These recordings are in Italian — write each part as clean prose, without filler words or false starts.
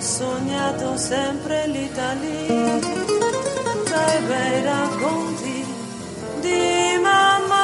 sognato sempre l'Italia, dai bei racconti di mamma.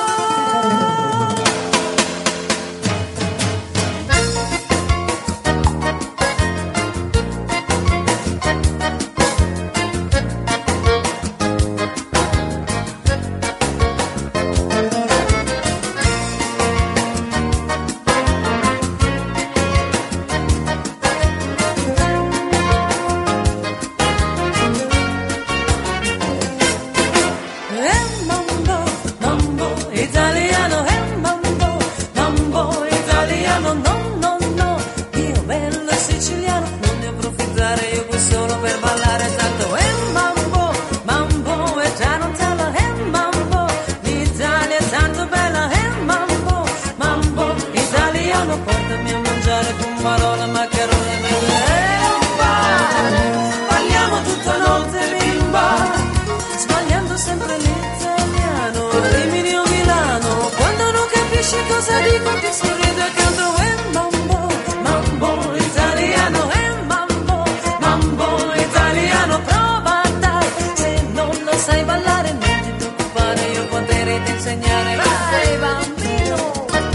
Portami a mangiare fumarola, maccherone e melomba. Parliamo tutta notte bimba, sbagliando sempre l'italiano. Rimini o Milano, quando non capisci cosa dico ti sorrido accanto. Mambo, mambo italiano, mambo italiano. Prova dai, se non lo sai ballare non ti preoccupare, io potrei ti insegnare. Vai bambino.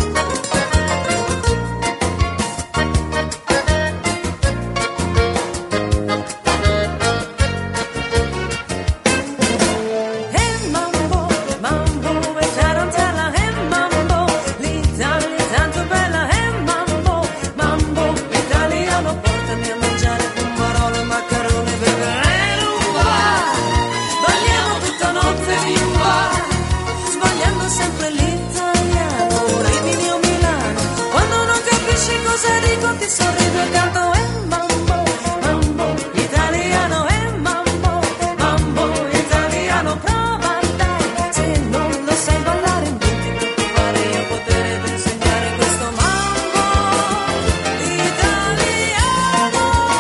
Sempre l'italiano, Rimini o Milano, quando non capisci cosa dico ti sorrido accanto. Mambo italiano, mambo italiano. Prova dai, se non lo sai ballare non ti preoccupare, io potrei insegnare questo mambo italiano.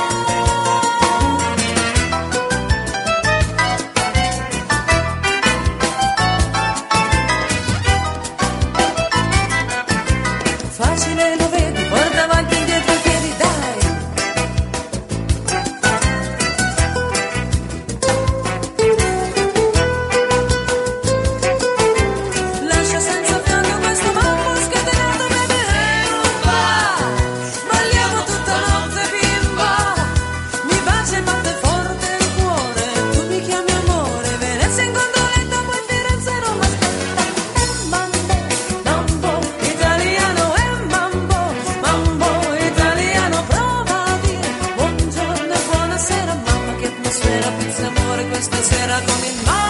Facile lo vedi, porta avanti indietro i piedi, dai. Lascia senza fiato questo mambo scatenato, bebe, rumba. Balliamo tutta notte bimba, mi bacia e batte forte il cuore. Tu mi chiami amore, Venezia in gondoletta, poi Firenze, Roma. Mambo italiano, mambo italiano. Prova a dire buongiorno e buonasera, mamma che atmosfera, pizza amore questa sera con il mare.